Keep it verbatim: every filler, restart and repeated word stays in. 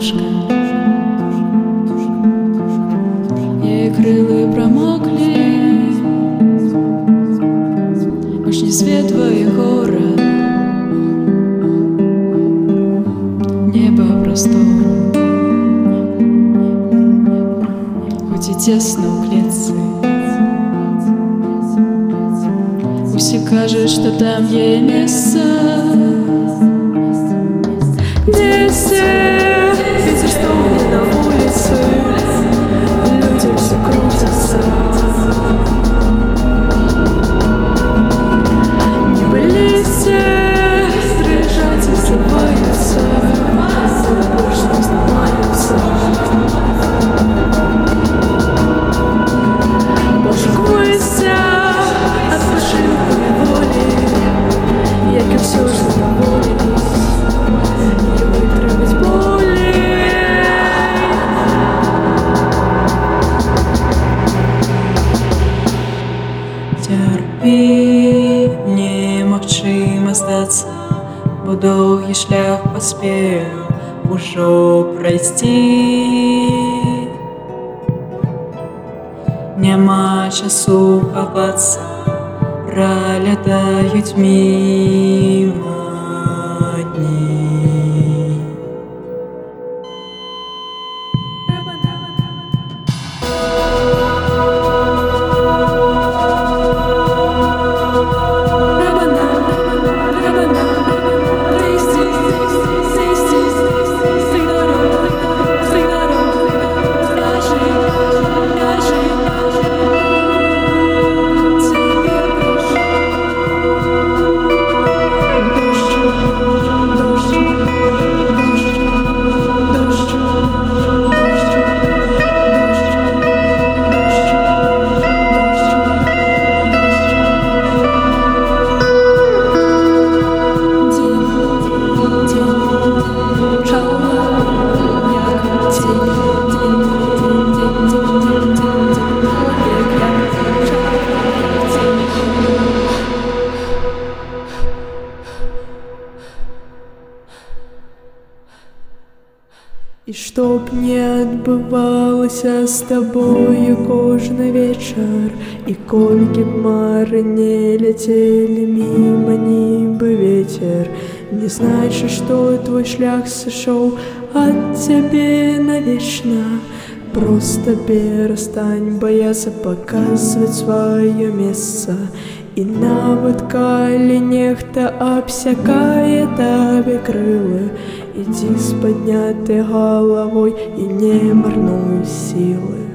пташка. Ее крылья промокли, уж не свет твой город, небо простор, хоть и тесно в клетце. Пусть кажется, что там ей место. Вместе ветер стонет на улице, люди все крутятся. Небо листья дрожат и срываются, но больше не снимаются. Больше гвоздя от фальшивой воли, як і все ж задоволились. Терпі, немагчыма здацца, бо доўгі шлях паспеў ужо прайсці. Няма часу хавацца, пролятаюць міма дні. І чтоб не адбывалася з табою кожны вечар, і колькі б мары не ляцелі міма нібы ветер, не значыць, што твой шлях сышоў ад цябе навечна. Проста перастань баяцца паказваць сваё месца. І нават калі нехта абсякае табе крылы, ідзі з паднятай галавой і не марнуй сілы.